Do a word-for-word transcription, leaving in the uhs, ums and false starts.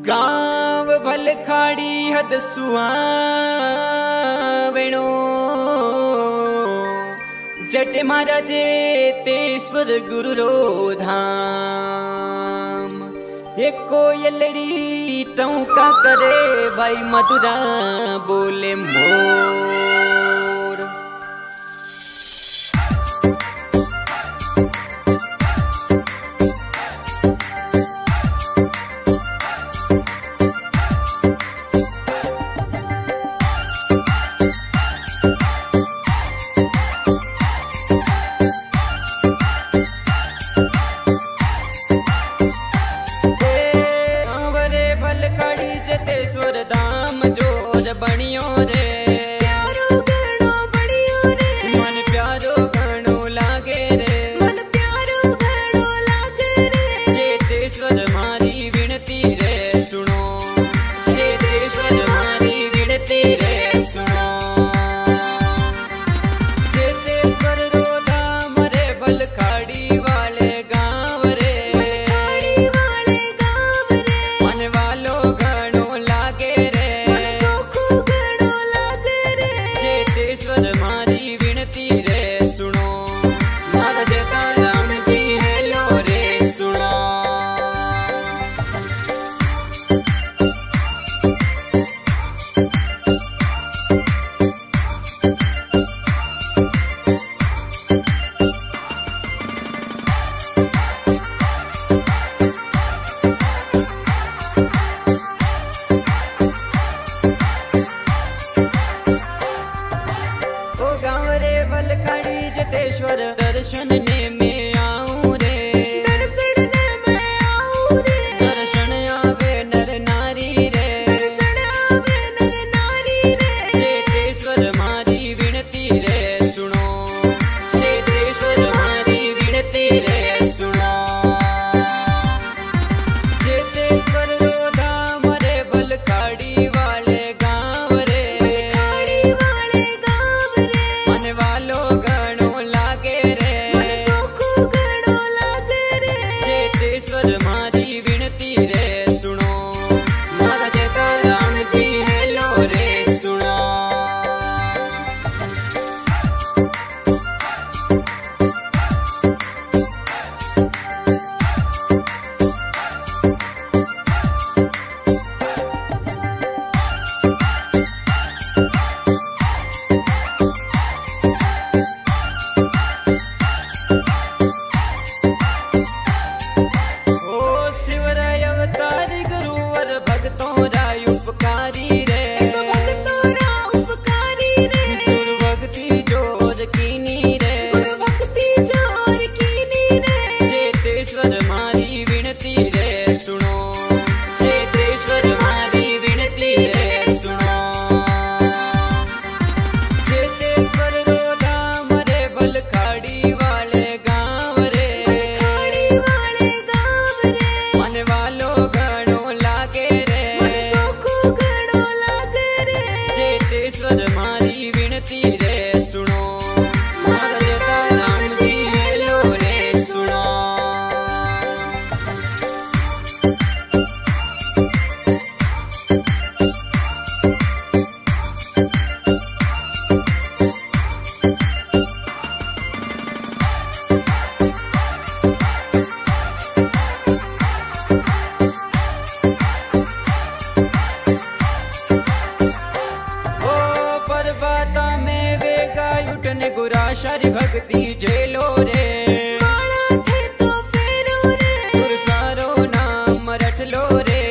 गाँव भलखाड़ी हद सुहावणो जट महाराजे तेश्वर गुरु रो धाम। एक कोयलड़ी टौका करे भाई मधुरा बोले मोर। धाम जोर बनियो रे प्यारो घणो बनियो रे मन प्यारो घणो लागे रे मन प्यारो घणो लागे रे। चेतेश्वर मारी विनती रे सुनो, चेतेश्वर मारी विनती रे सुनो। चेतेश्वर रो धाम रे भलखाड़ी वाले गाँव रे, भलखाड़ी वाले गाँव रे। मन वालो घणो लागे चेतेश्वर मारी विनती रे सुनो। मारा जेता राम जी हेलो रे सुनो। भलखाड़ी जतेश्वर दर्शन ने मैं आऊं रे, दर्शन ने मैं आऊं रे। दर्शन आवे नर नारी रे, दर्शन आवे नर नारी रे। चेतेश्वर मारी विनती रे सुनो, चेतेश्वर मारी विनती रे सुनो। चेतेश्वर रो धाम रे भलखाड़ी वाले गाँव रे, भलखाड़ी वाले गाँव रे। मन वालो घणो लागे रे, मन सोखो घणो लागे रे। चेतेश्वर मारी विनती रे सुनो। मारा जेता राम जी हेलो रे सुनो। भक्तों रा उपकारी रे, भक्तों रा उपकारी रे। गुरभक्ति जोर कीनी रे, गुरभक्ति जोर कीनी रे। चेतेश्वर मारी विनती रे सुनो, चेतेश्वर मारी विनती रे सुनो। चेतेश्वर रो धाम रे भलखाड़ी वाले गाँव रे, भलखाड़ी वाले गाँव रे। मन वालो घणो लागे चेतेश्वर मारी विनती रे सुनो। मारा जेता राम जी हेलो रे सुनो। गुराशरी भक्ति जेलो रे, माला थे तो फेरो रे। गुरसारो नाम रट लो रे।